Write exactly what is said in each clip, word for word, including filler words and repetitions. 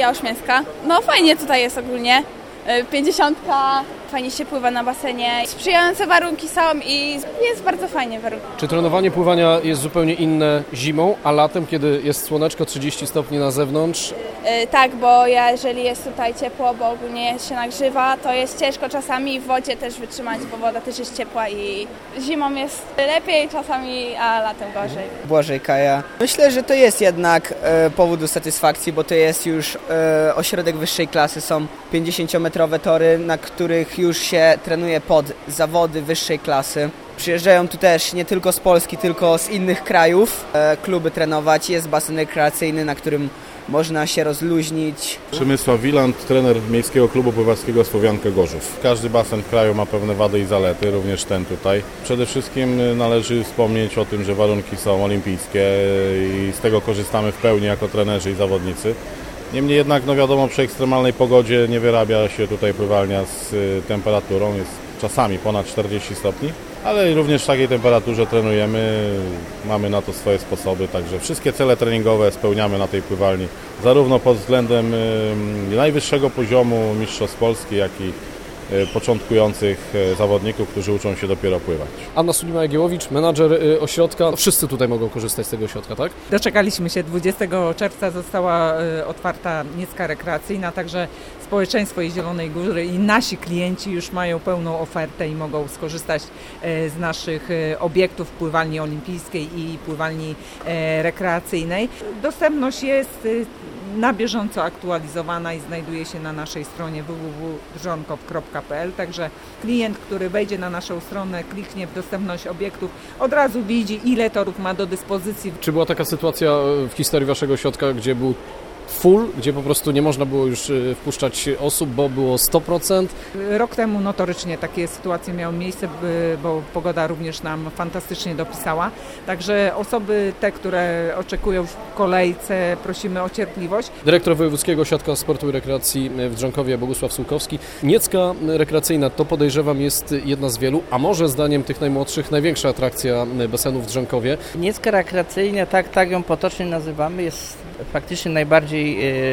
Legia Ośmięcka. No fajnie tutaj jest ogólnie. pięćdziesiątka, fajnie się pływa na basenie. Sprzyjające warunki są i jest bardzo fajnie warunki. Czy trenowanie pływania jest zupełnie inne zimą, a latem, kiedy jest słoneczko, trzydzieści stopni na zewnątrz? Yy, tak, bo ja, jeżeli jest tutaj ciepło, bo ogólnie się nagrzewa, to jest ciężko czasami w wodzie też wytrzymać, bo woda też jest ciepła i zimą jest lepiej czasami, a latem gorzej. Błażej Kaja. Myślę, że to jest jednak e, powód do satysfakcji, bo to jest już e, ośrodek wyższej klasy. Są pięćdziesięciometrowe tory, na których już się trenuje pod zawody wyższej klasy. Przyjeżdżają tu też nie tylko z Polski, tylko z innych krajów e, kluby trenować. Jest basen rekreacyjny, na którym można się rozluźnić. Przemysław Wiland, trener Miejskiego Klubu Pływackiego Słowianka Gorzów. Każdy basen w kraju ma pewne wady i zalety, również ten tutaj. Przede wszystkim należy wspomnieć o tym, że warunki są olimpijskie i z tego korzystamy w pełni jako trenerzy i zawodnicy. Niemniej jednak, no wiadomo, przy ekstremalnej pogodzie nie wyrabia się tutaj pływalnia z temperaturą, jest czasami ponad czterdzieści stopni, ale również w takiej temperaturze trenujemy, mamy na to swoje sposoby, także wszystkie cele treningowe spełniamy na tej pływalni, zarówno pod względem najwyższego poziomu mistrzostw Polski, jak i początkujących zawodników, którzy uczą się dopiero pływać. Anna Sulima-Jagiełowicz, menadżer ośrodka. Wszyscy tutaj mogą korzystać z tego ośrodka, tak? Doczekaliśmy się. dwudziestego czerwca została otwarta Niecka rekreacyjna, także społeczeństwo i Zielonej Góry i nasi klienci już mają pełną ofertę i mogą skorzystać z naszych obiektów pływalni olimpijskiej i pływalni rekreacyjnej. Dostępność jest na bieżąco aktualizowana i znajduje się na naszej stronie w w w kropka drzonkow kropka p l, także klient, który wejdzie na naszą stronę, kliknie w dostępność obiektów, od razu widzi, ile torów ma do dyspozycji. Czy była taka sytuacja w historii waszego ośrodka, gdzie był full, gdzie po prostu nie można było już wpuszczać osób, bo było sto procent? Rok temu notorycznie takie sytuacje miały miejsce, bo pogoda również nam fantastycznie dopisała. Także osoby te, które oczekują w kolejce, prosimy o cierpliwość. Dyrektor Wojewódzkiego Ośrodka Sportu i Rekreacji w Drzonkowie, Bogusław Sułkowski. Niecka rekreacyjna to, podejrzewam, jest jedna z wielu, a może zdaniem tych najmłodszych największa atrakcja basenu w Drzonkowie. Niecka rekreacyjna, tak, tak ją potocznie nazywamy, jest faktycznie najbardziej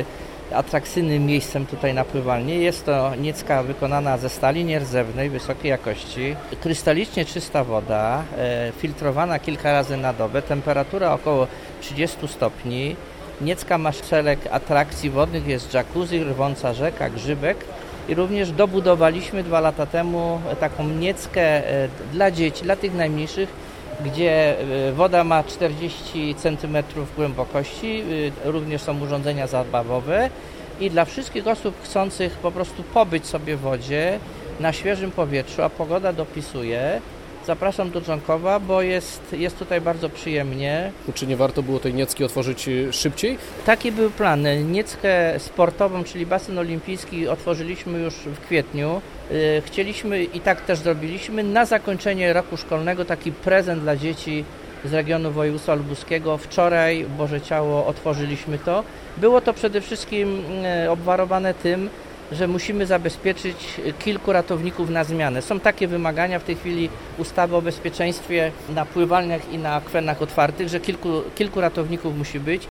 atrakcyjnym miejscem tutaj na pływalni. Jest to niecka wykonana ze stali nierdzewnej wysokiej jakości, krystalicznie czysta woda, filtrowana kilka razy na dobę, temperatura około trzydzieści stopni. Niecka ma szereg atrakcji wodnych, jest jacuzzi, rwąca rzeka, grzybek i również dobudowaliśmy dwa lata temu taką nieckę dla dzieci, dla tych najmniejszych, gdzie woda ma czterdzieści centymetrów głębokości, również są urządzenia zabawowe i dla wszystkich osób chcących po prostu pobyć sobie w wodzie na świeżym powietrzu, a pogoda dopisuje, zapraszam do Drzonkowa, bo jest, jest tutaj bardzo przyjemnie. Czy nie warto było tej Niecki otworzyć szybciej? Taki był plan. Nieckę sportową, czyli basen olimpijski, otworzyliśmy już w kwietniu. Chcieliśmy i tak też zrobiliśmy na zakończenie roku szkolnego taki prezent dla dzieci z regionu województwa lubuskiego. Wczoraj, Boże Ciało, otworzyliśmy to. Było to przede wszystkim obwarowane tym, że musimy zabezpieczyć kilku ratowników na zmianę. Są takie wymagania w tej chwili ustawy o bezpieczeństwie na pływalniach i na akwenach otwartych, że kilku, kilku ratowników musi być.